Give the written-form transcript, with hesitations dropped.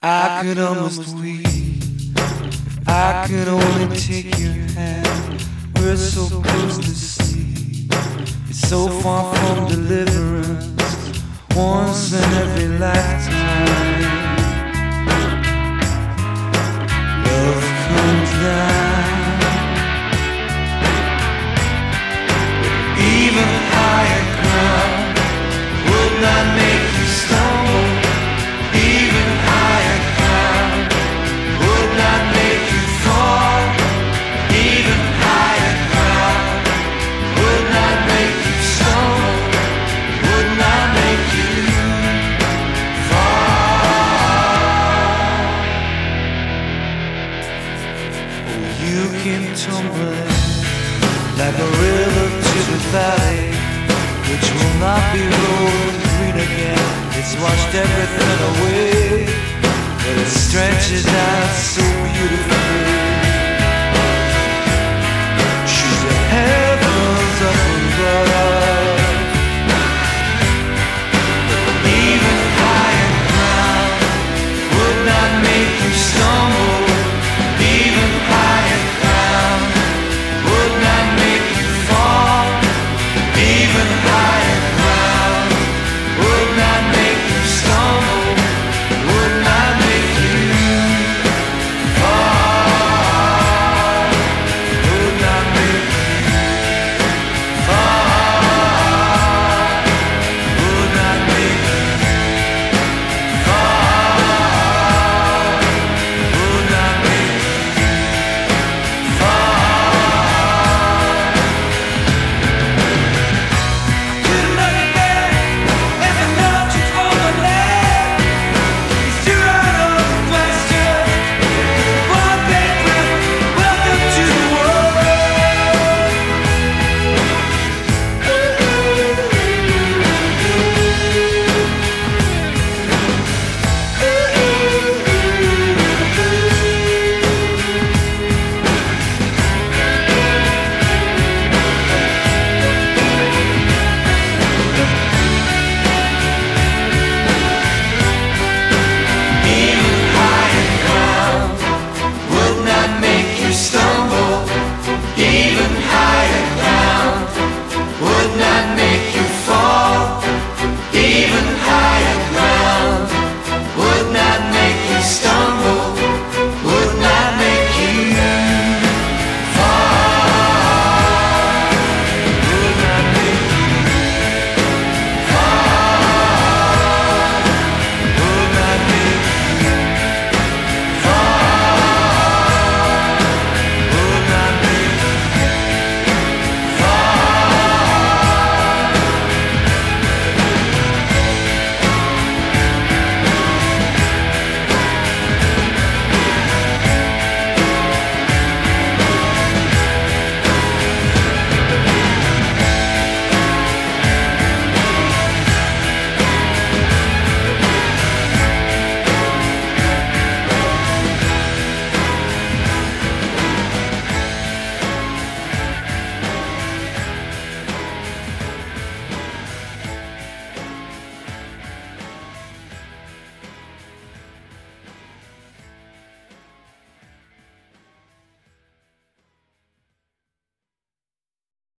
I could almost weep if I could only take your hand. We're so close to see. It's so far from deliverance. Once in every lifetime, love comes down. Even higher ground would not make you stumble. Even higher ground would not make you fall. Even higher ground would not make you stumble. Would not make you fall. Oh, you came tumbling like a river to the valley, which will not be rolling green again. It's washed everything away, but it stretches out so beautifully. She's the heavens up above. Even higher ground would not make you